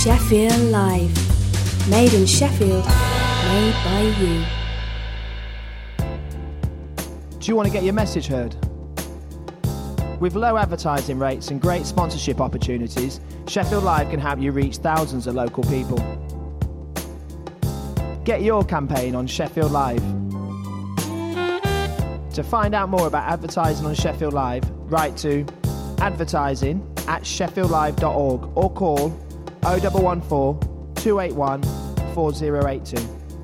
Sheffield Live. Made in Sheffield, made by you. Do you want to get your message heard? With low advertising rates and great sponsorship opportunities, Sheffield Live can help you reach thousands of local people. Get your campaign on Sheffield Live. To find out more about advertising on Sheffield Live, write to advertising@sheffieldlive.org or call 0114 281 4082.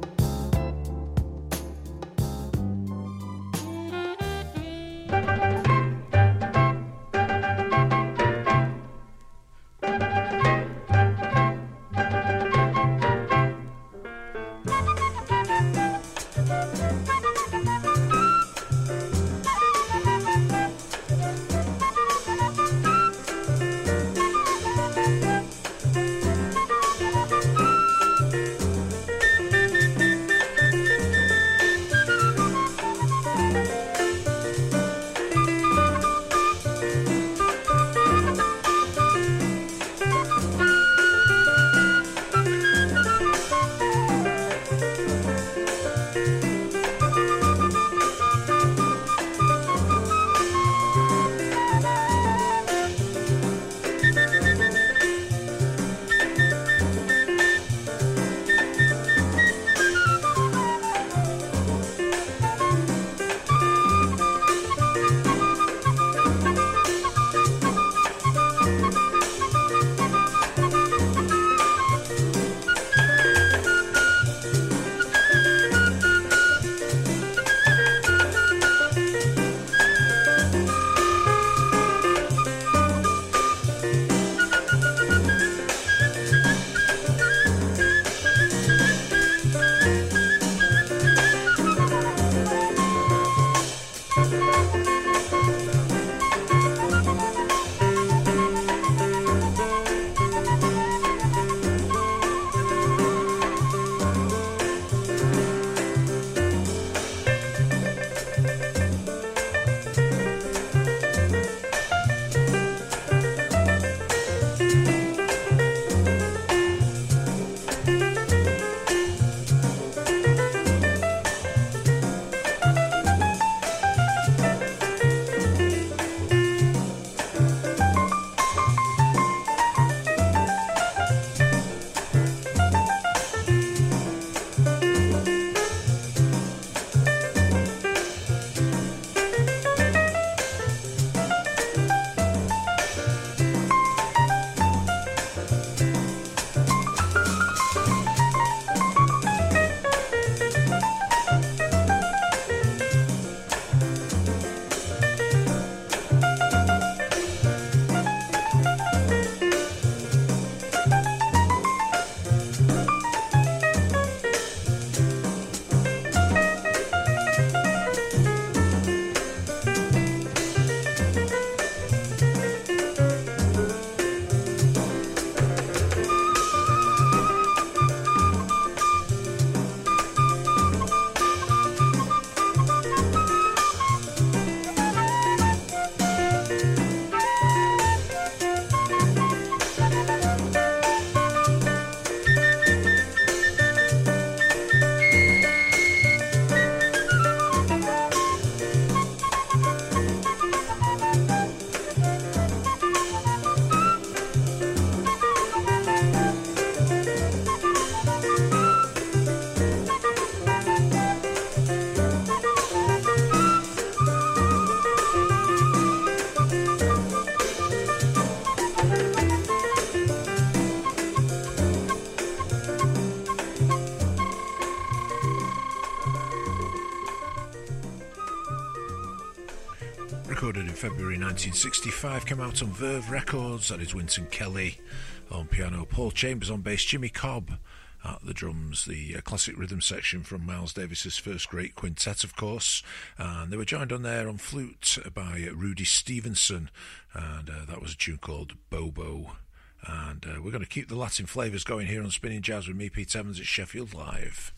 Recorded in February 1965, came out on Verve Records. That is Wynton Kelly on piano, Paul Chambers on bass, Jimmy Cobb at the drums, the classic rhythm section from Miles Davis's first great quintet, of course, and they were joined on there on flute by Rudy Stevenson, and that was a tune called Bobo. And we're going to keep the Latin flavours going here on Spinning Jazz with me, Pete Evans, at Sheffield Live.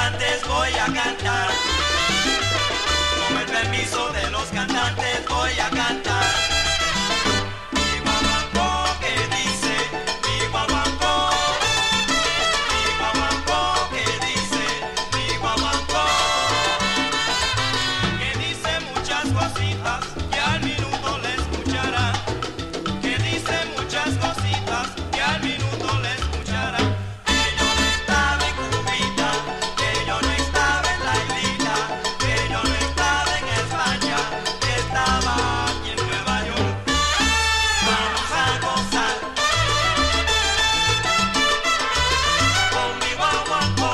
cantantes voy a cantar. Con el permiso de los cantantes voy a cantar. Mi guaguancó que dice, mi guaguancó. Mi guaguancó que dice, mi guaguancó. Que dice muchas cositas que al minuto le escuchará. Que dice muchas cositas que al minuto le escuchará. Que yo no estaba en Cubita, que yo no estaba en la islita, que yo no estaba en España, que estaba aquí en Nueva York. Vamos a gozar con mi guaguancó.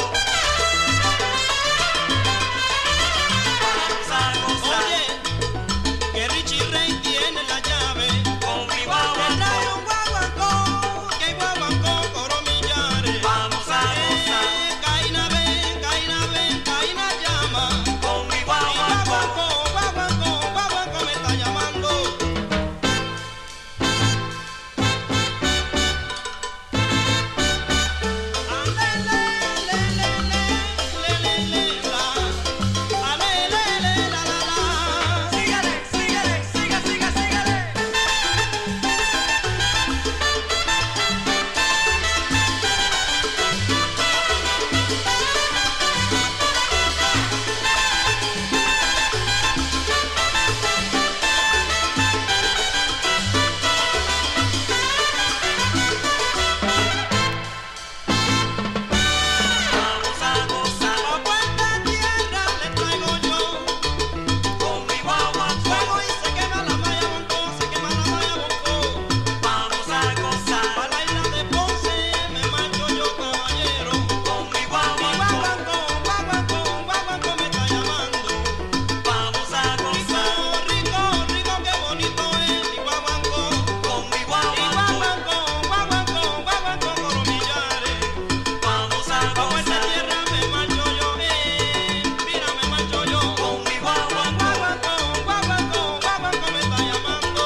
Vamos a gozar. Oye, que Richie Ray tiene la llave con mi guaguancó. Que hay guaguancó coro millares. Vamos a gozar. Caína ven, caína llama. Con mi guaguancó. Guaguancó me está llamando. Sígale, sígale. Vamos a gozar. ¿A cuánta tierra le traigo yo? Con mi guaguancó. Fuego y se quema la malla boncó, se quema la malla boncó. Vamos a gozar. Pa' la isla de Ponce me marcho yo, caballero. Con mi guaguancó. Guaguancó me está llamando. Vamos a gozar. Rico, qué bonito es mi guaguancó. Con mi guaguancó. Guaguancó, coro millares. Vamos a gozar. Pa' esta tierra me marcho yo, mira me marcho yo. Con mi guaguancó. Guaguancó me está llamando.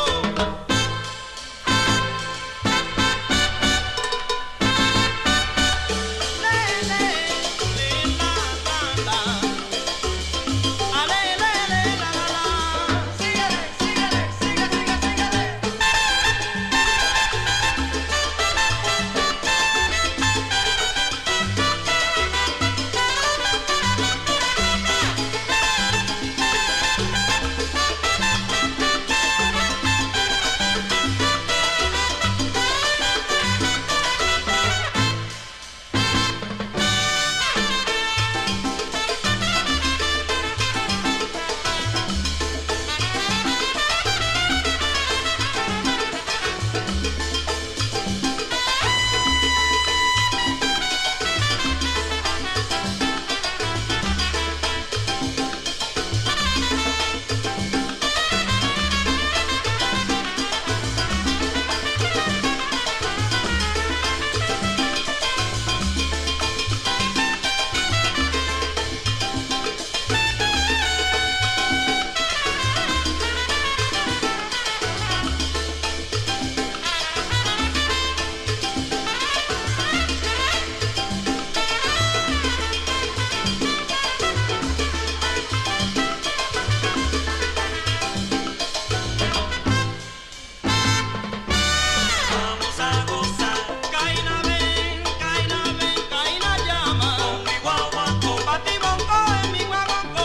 Vamos a gozar. Caína ven, caína llama. Con mi guaguancó. Pa' ti boncó es mi guaguancó.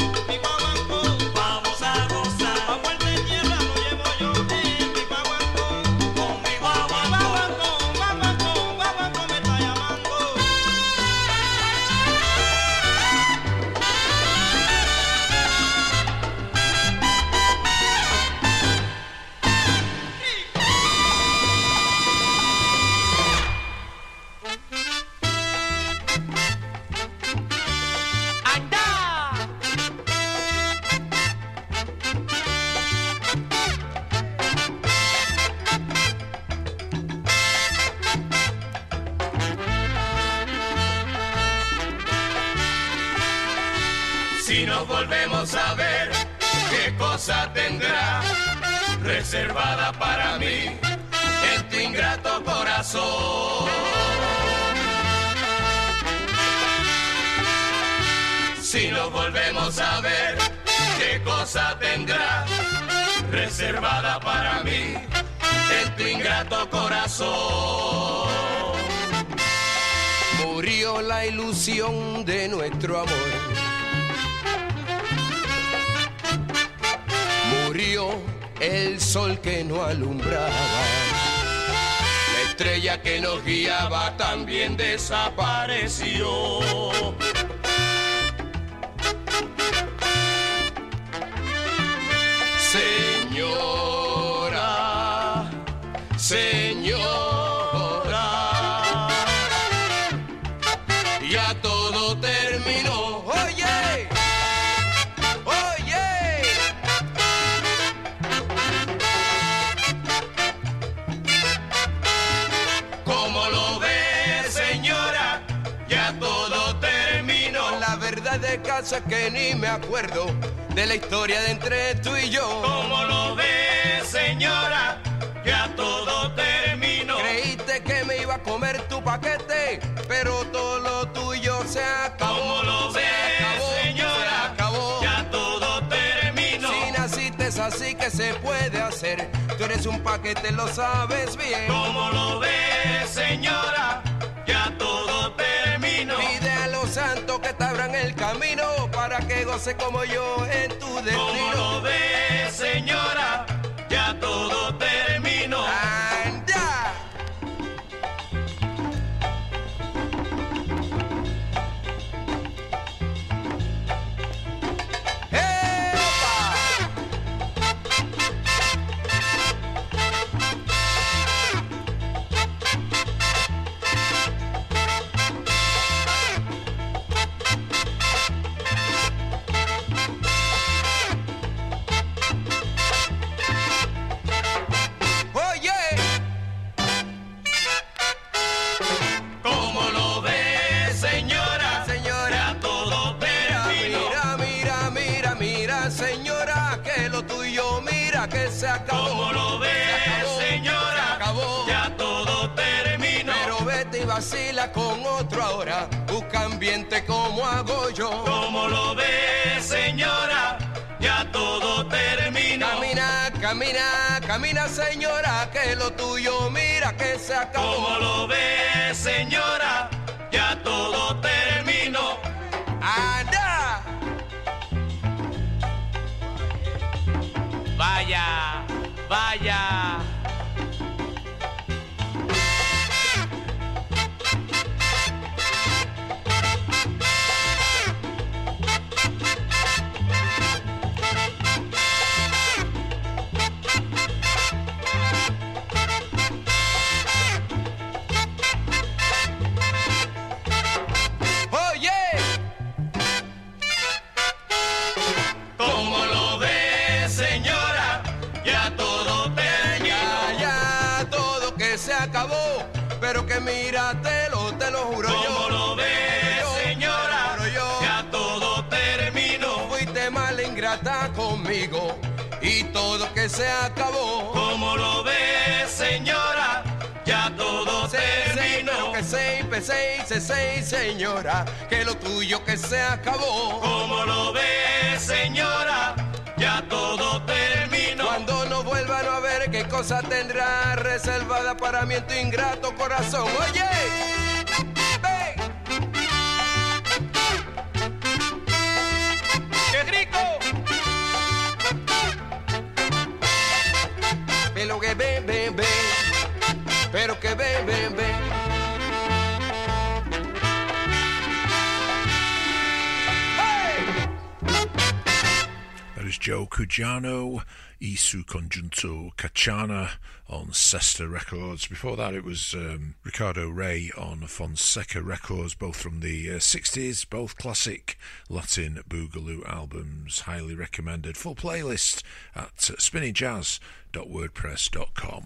Vamos a gozar. Pa' Puerto Tierra lo llevo yo, mi guaguancó. Con mi guaguancó. Guaguancó me está llamando. Si nos volvemos a ver, ¿qué cosa tendrá reservada para mí en tu ingrato corazón? Si nos volvemos a ver, ¿qué cosa tendrás reservada para mí en tu ingrato corazón? Murió la ilusión de nuestro amor. Murió el sol que nos alumbraba. La estrella que nos guiaba también desapareció. Señora, señora, ya todo terminó. Oye, oye. ¿Cómo lo ve, señora? Ya todo terminó. La verdad de caso es que ni me acuerdo de la historia de entre tú y yo. ¿Cómo lo ve, señora? Ya todo terminó. Creíste que me iba a comer tu paquete, pero todo lo tuyo se acabó. ¿Cómo lo ve, señora? Se acabó. Ya todo terminó. Si naciste es así que se puede hacer. Tú eres un paquete, lo sabes bien. ¿Cómo lo ve, señora? Ya todo terminó. Pide a los santos que te abran el camino para que goce como yo en tu destino. ¿Cómo lo ve, señora? Ya todo terminó. ¡Anda! Se acabó. ¿Cómo lo ve, señora? Se acabó. Ya todo terminó. Pero vete y vacila con otro ahora. Busca ambiente como hago yo. ¿Cómo lo ve, señora? Ya todo terminó. Camina, camina, camina, señora, que lo tuyo mira que se acabó. ¿Cómo lo ve, señora? Ya todo terminó. ¡Anda! Vaya, vaya. Pero que míratelo, te lo juro yo. ¿Cómo lo ves, señora? Ya todo terminó. Fuiste mala ingrata conmigo y todo que se acabó. ¿Cómo lo ves, señora? Ya todo terminó. Pero que seis, señora, que lo tuyo que se acabó. ¿Cómo lo ves, señora? Ya todo terminó. Cuando no vuelvan a ver qué cosa tendrá reservada para mí en tu ingrato corazón. Oye, ven. ¡Qué rico! Pero que ven, ven, ven. Pero que ven, ven, ven. Joe Cujano, y su conjunto Cachana on Cesta Records. Before that it was Ricardo Rey on Fonseca Records, both from the 60s, both classic Latin Boogaloo albums, highly recommended. Full playlist at spinningjazz.wordpress.com.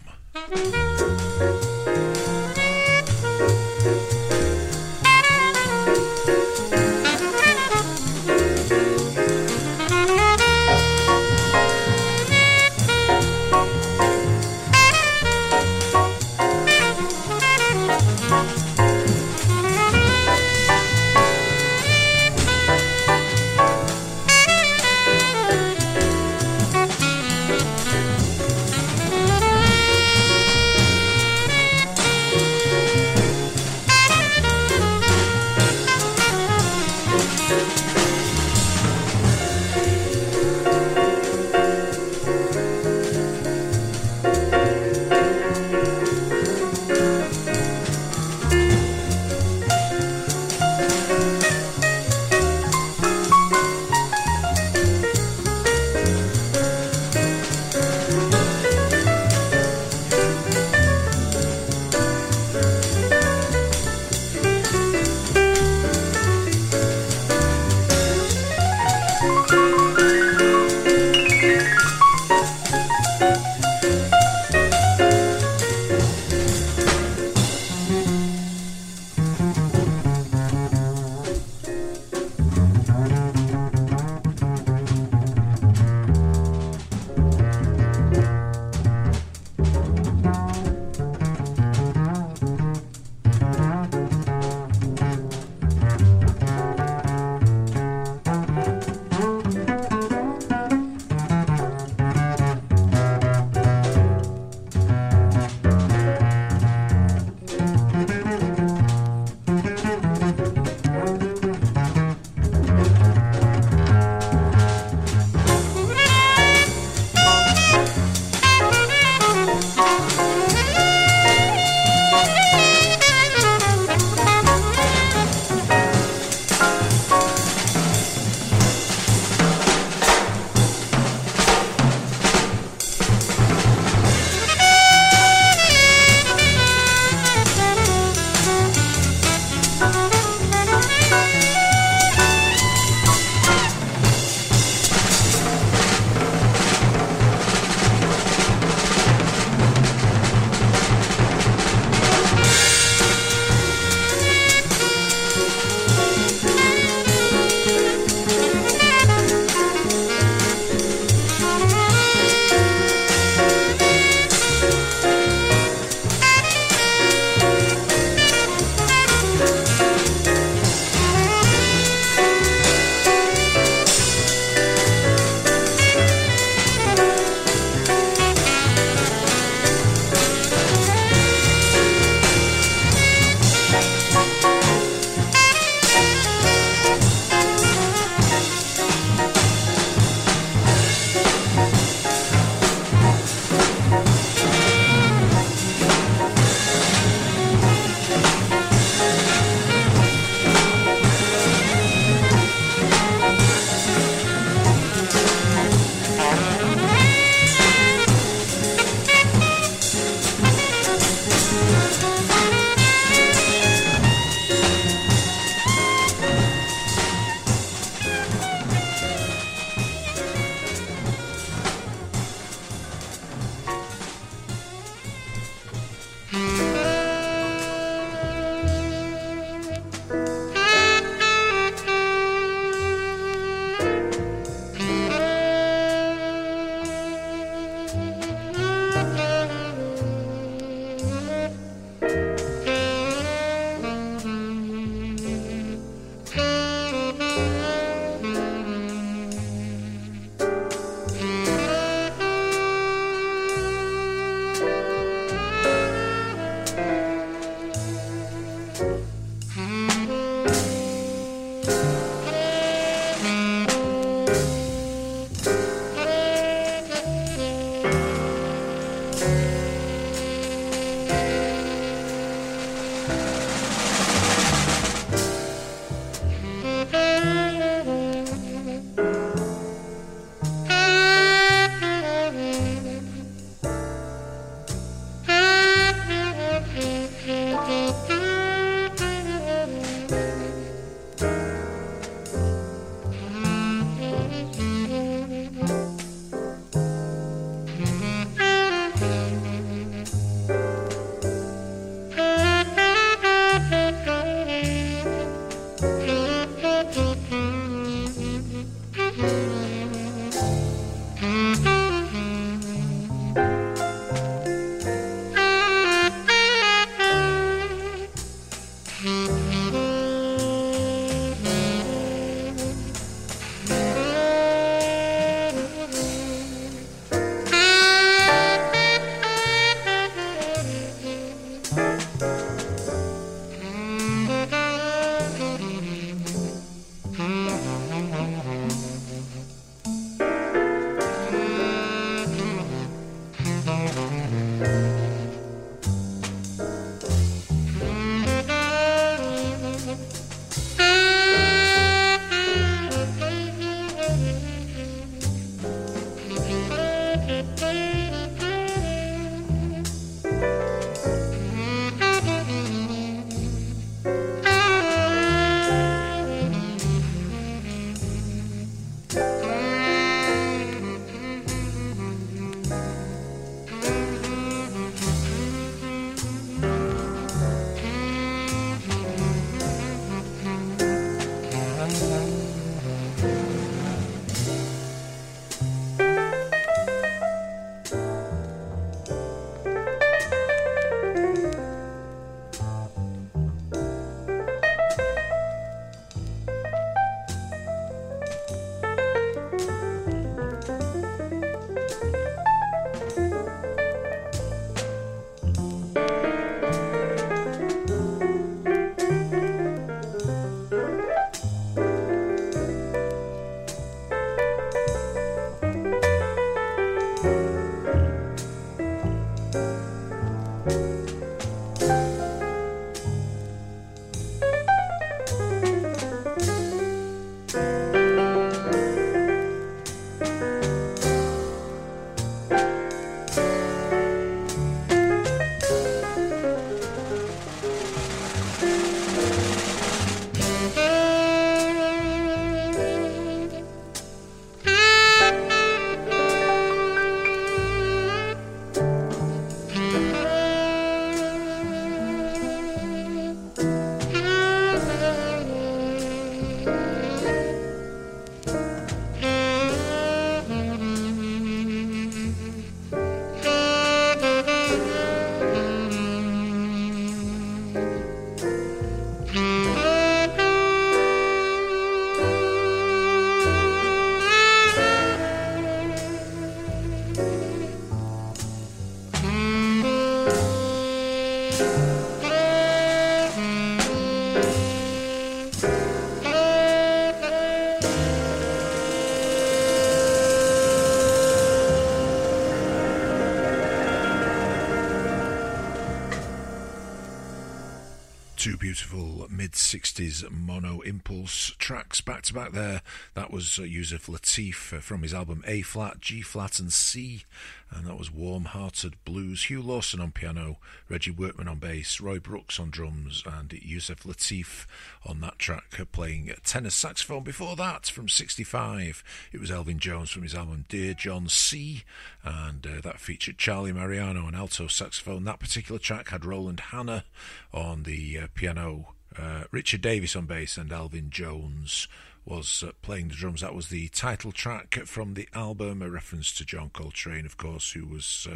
Two beautiful mid-60s mono impulse tracks back to back there. That was Yusef Lateef from his album A-flat, G-flat and C, and that was Warm-Hearted Blues. Hugh Lawson on piano, Reggie Workman on bass, Roy Brooks on drums, and Yusef Lateef on that track playing tenor saxophone. Before that, from 65, it was Elvin Jones from his album Dear John C, and that featured Charlie Mariano on alto saxophone. That particular track had Roland Hanna on the piano, Richard Davis on bass, and Elvin Jones was playing the drums. That was the title track from the album, a reference to John Coltrane, of course, who was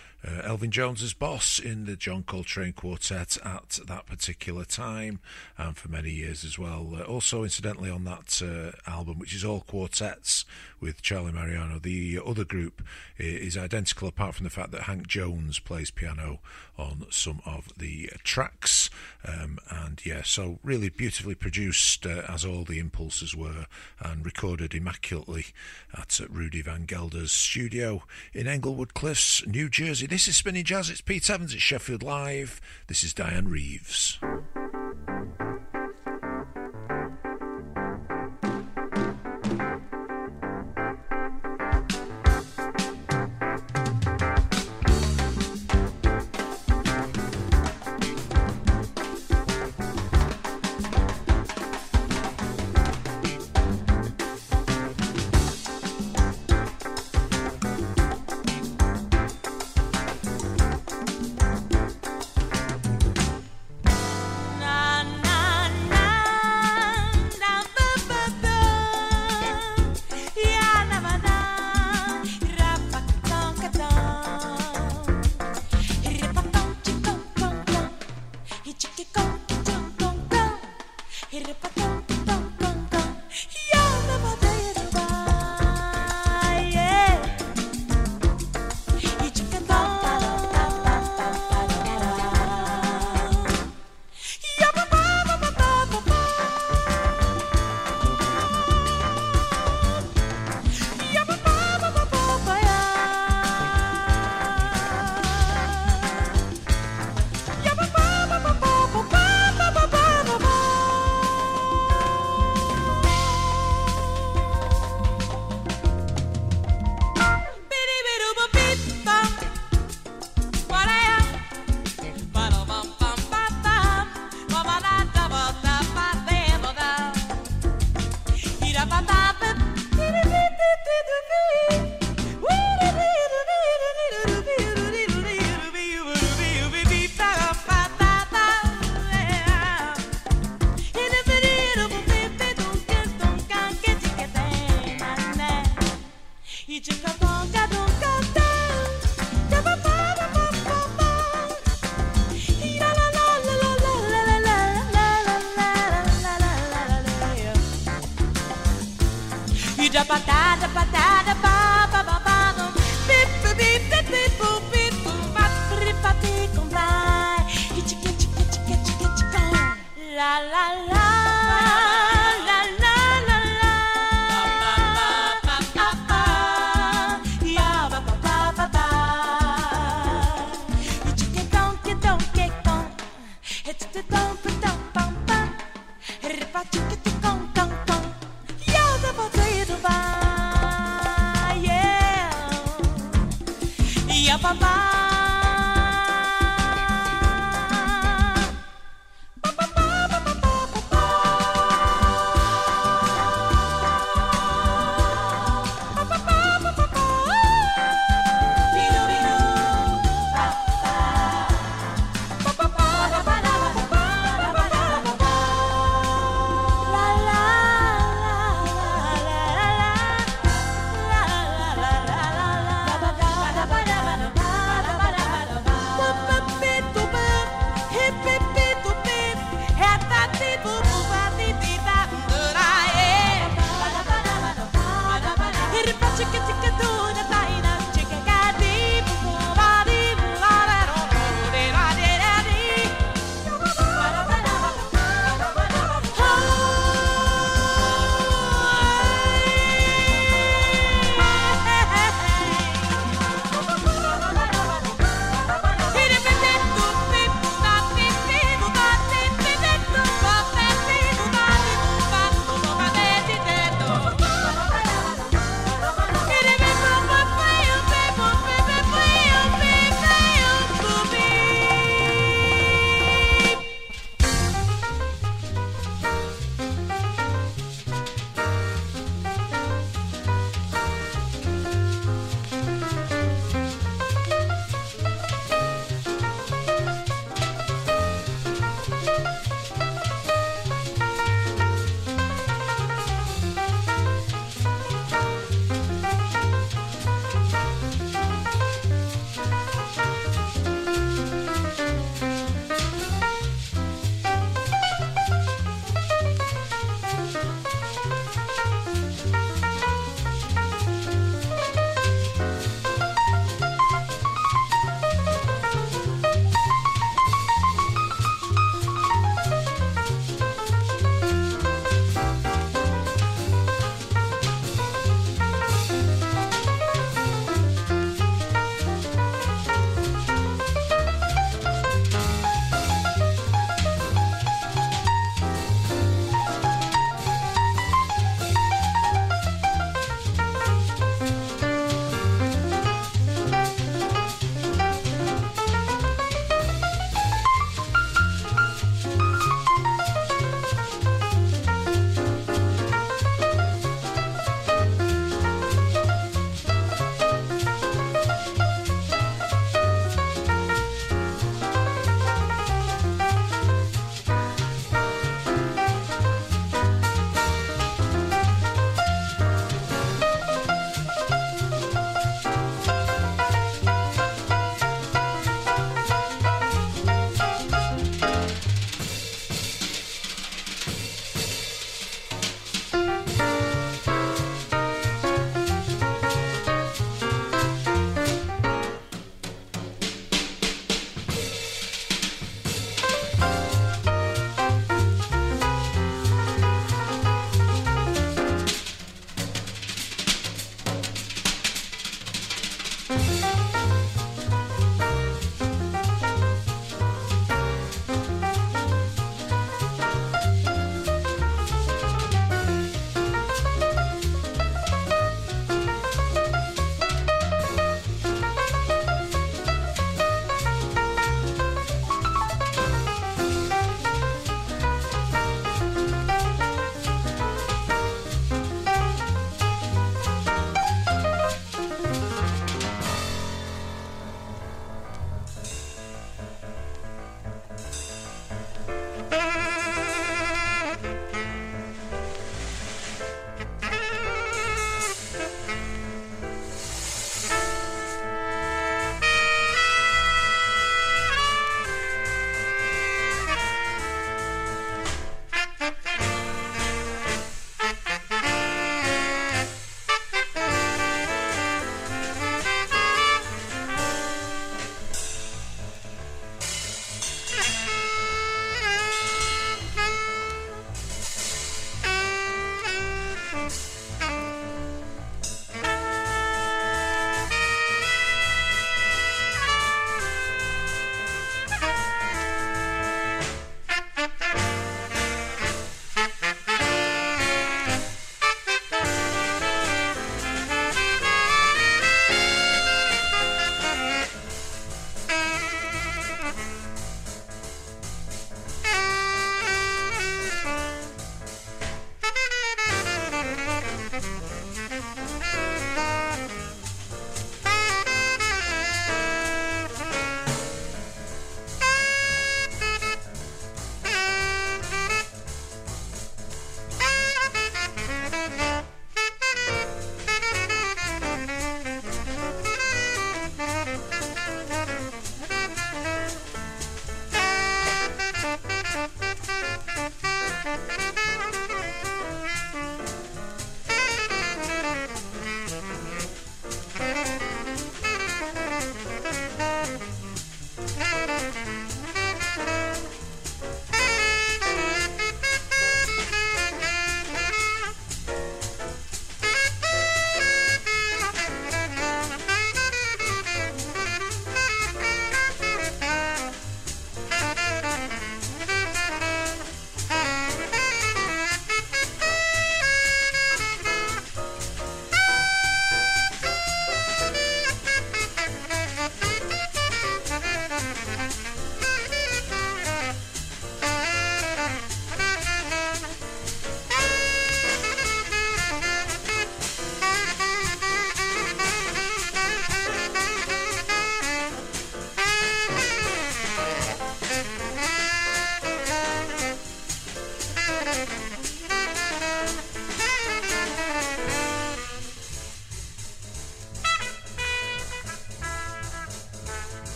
Elvin Jones's boss in the John Coltrane Quartet at that particular time, and for many years as well. Also, incidentally, on that album, which is all quartets with Charlie Mariano, the other group is identical apart from the fact that Hank Jones plays piano on some of the tracks, and And yeah, so really beautifully produced, as all the Impulses were, and recorded immaculately at Rudy Van Gelder's studio in Englewood Cliffs, New Jersey. This is Spinning Jazz. It's Pete Evans. It's Sheffield Live. This is Diane Reeves.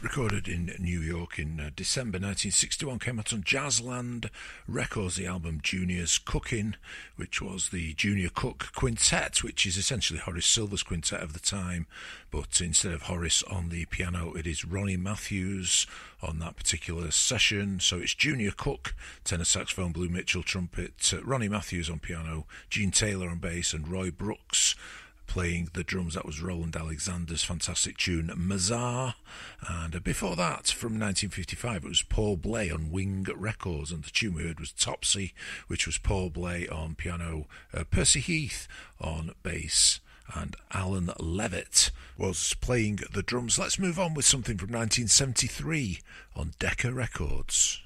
recorded in New York in December 1961, came out on Jazzland Records, the album Junior's Cooking, which was the Junior Cook Quintet, which is essentially Horace Silver's quintet of the time, but instead of Horace on the piano, it is Ronnie Matthews on that particular session. So it's Junior Cook, tenor saxophone, Blue Mitchell trumpet, Ronnie Matthews on piano, Gene Taylor on bass, and Roy Brooks playing the drums. That was Roland Alexander's fantastic tune Mazar. And before that, from 1955, it was Paul Bley on Wing Records, and the tune we heard was Topsy, which was Paul Bley on piano, Percy Heath on bass, and Alan Levitt was playing the drums. Let's move on with something from 1973 on Decca Records.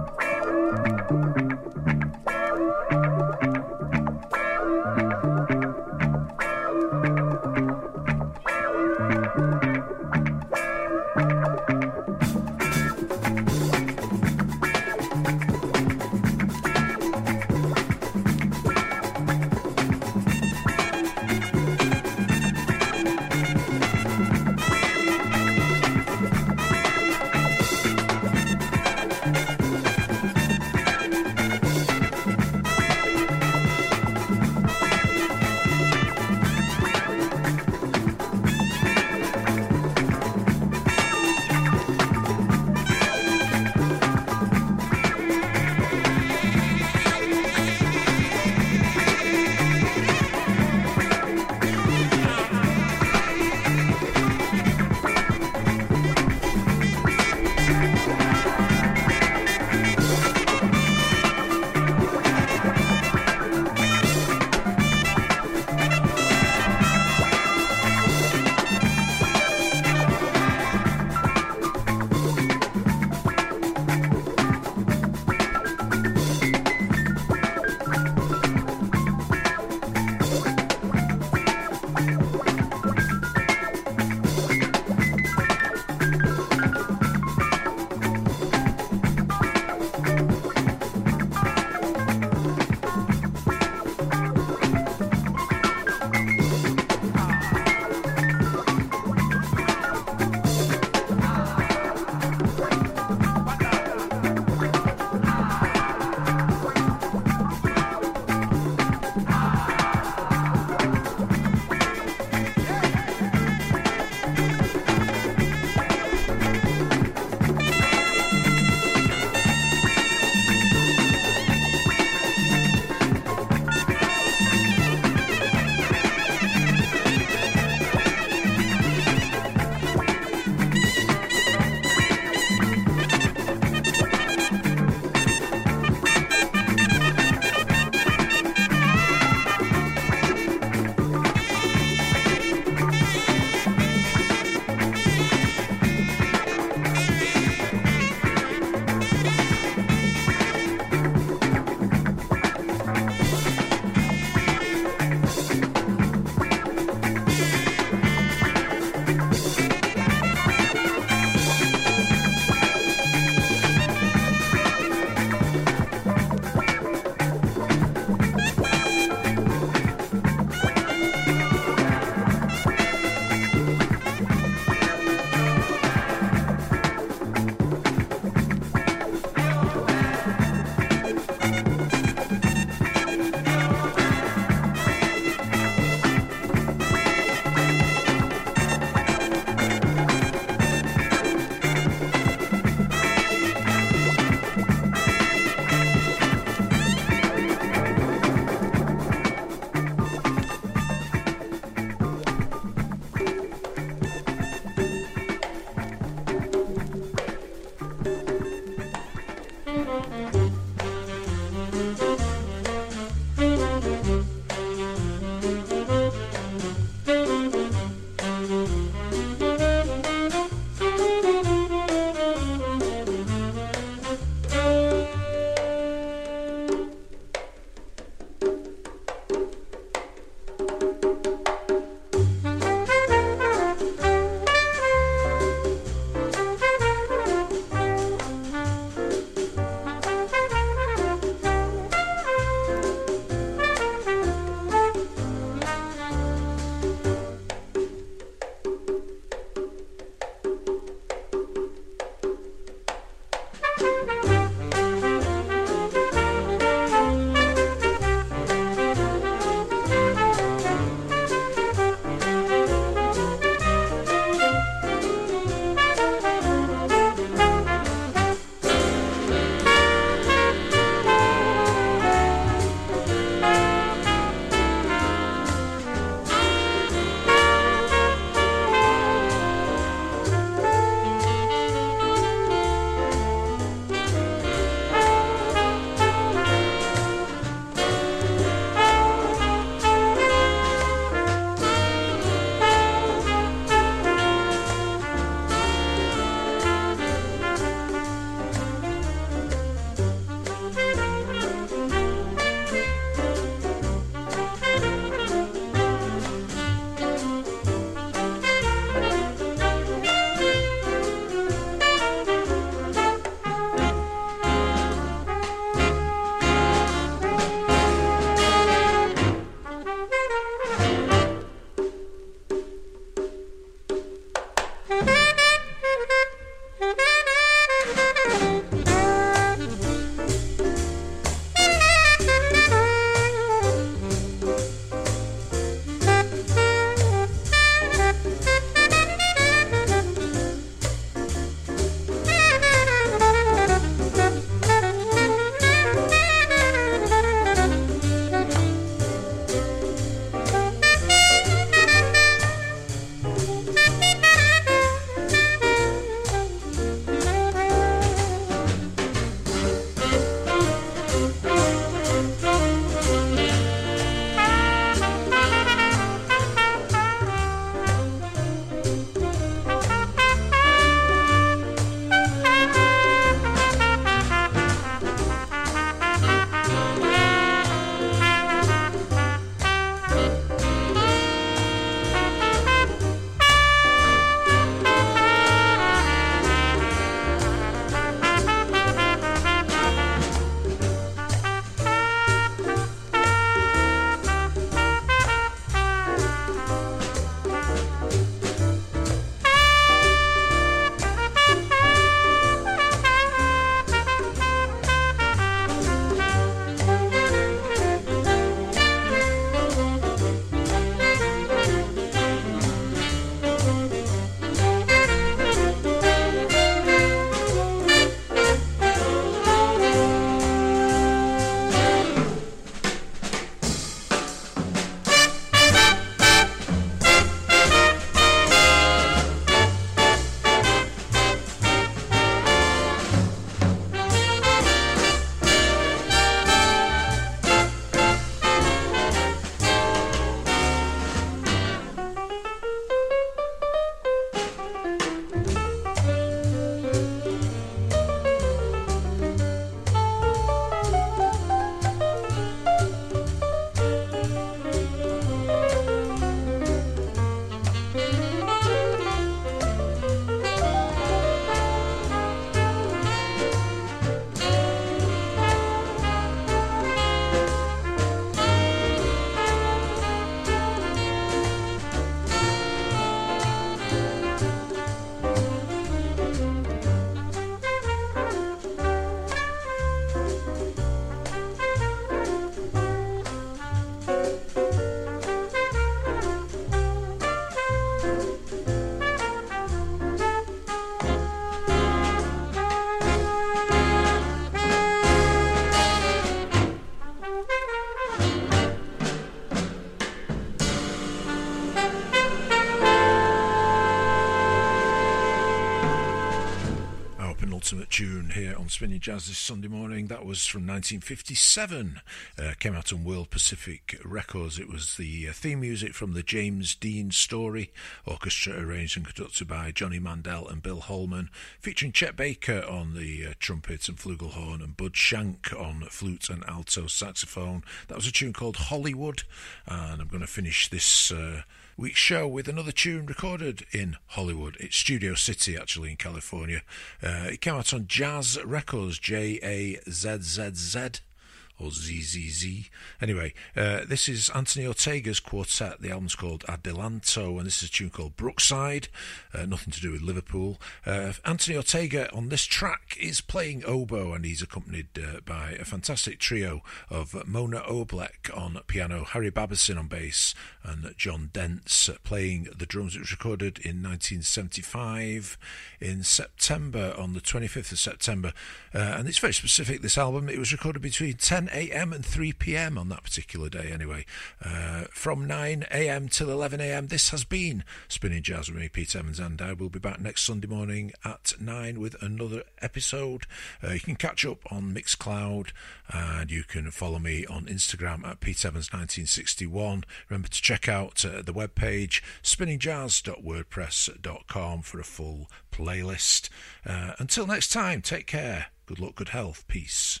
here on Spinning Jazz this Sunday morning. That was from 1957. Came out on World Pacific Records. It was the theme music from the James Dean Story Orchestra, arranged and conducted by Johnny Mandel and Bill Holman, featuring Chet Baker on the trumpet and flugelhorn and Bud Shank on flute and alto saxophone. That was a tune called Hollywood, and I'm going to finish this week's show with another tune recorded in Hollywood. It's Studio City, actually, in California. It came out on Jazz Records, Jazzz, or ZZZ. Anyway, this is Anthony Ortega's quartet. The album's called Adelanto, and this is a tune called Brookside. Nothing to do with Liverpool. Anthony Ortega on this track is playing oboe, and he's accompanied by a fantastic trio of Mona Oblek on piano, Harry Babison on bass, and John Dentz playing the drums. It was recorded in 1975 in September, on the 25th of September. And it's very specific, this album. It was recorded between 10 a.m. and 3 p.m. on that particular day, anyway. From 9 a.m. till 11 a.m. This has been Spinning Jazz with me, Pete Evans, and I will be back next Sunday morning at 9 with another episode. You can catch up on Mixcloud, and you can follow me on Instagram at PeteEvans1961. Remember to check out the webpage spinningjazz.wordpress.com for a full playlist. Until next time, take care. Good luck, good health, peace.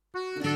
Thank